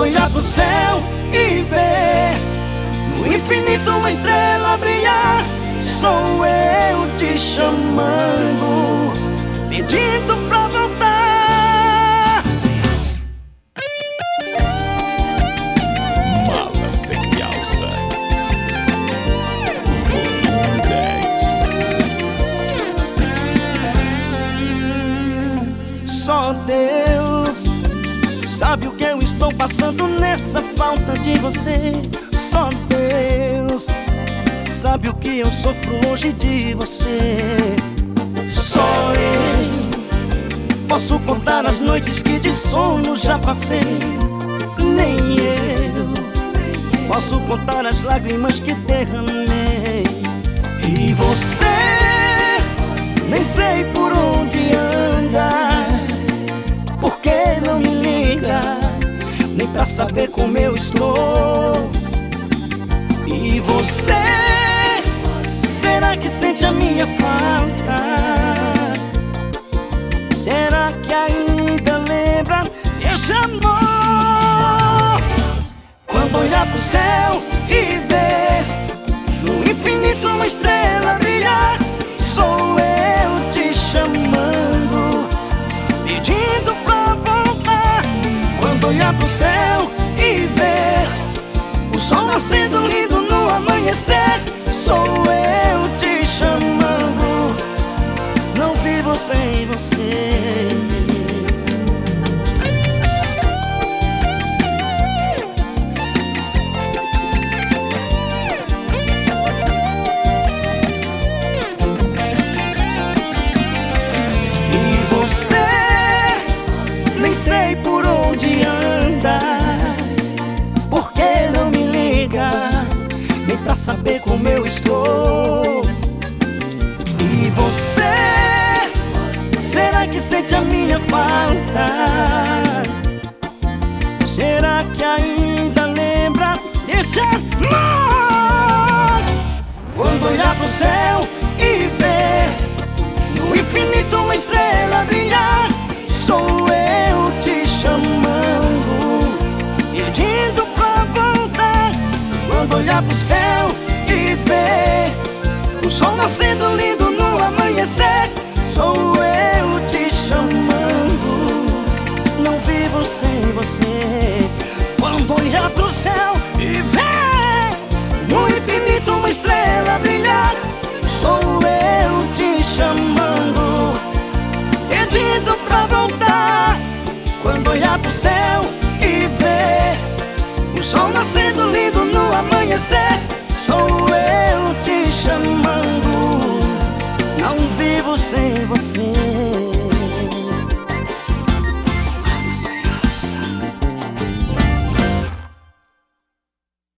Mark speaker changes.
Speaker 1: olhar pro céu e ver no infinito uma estrela brilhar, sou eu te chamando, pedindo pra voltar.
Speaker 2: Mala sem alça, volume 10.
Speaker 1: Só Deus sabe o que eu estou passando nessa falta de você. Só Deus sabe o que eu sofro longe de você. Só eu posso contar as noites que de sono já passei. Nem eu posso contar as lágrimas que derramei. E você, nem sei por onde anda, porque não me liga, nem pra saber como eu estou. E você, será que sente a minha falta? Será que ainda lembra desse amor? Quando olhar pro céu e ver no infinito uma estrela brilhar, sou eu te chamando, pedindo pra voltar. Quando olhar pro céu e ver o sol nascendo lindo no amanhecer, sou eu te chamando, não vivo sem você. E você, nem sei por onde anda, porque não me liga, nem pra saber como eu estou. E você, será que sente a minha falta? Será que ainda lembra desse amor? Quando olhar pro céu e ver no infinito uma estrela brilhar, sou eu te chamando, pedindo pra voltar. Quando olhar pro céu e ver o sol nascendo lindo no amanhecer, sou eu te chamando, não vivo sem você. Quando olhar pro céu e ver no infinito uma estrela brilhar, sou eu te chamando, pedindo pra voltar. Quando olhar pro céu e ver o sol nascendo lindo no amanhecer, sou eu te chamando, não vivo sem você.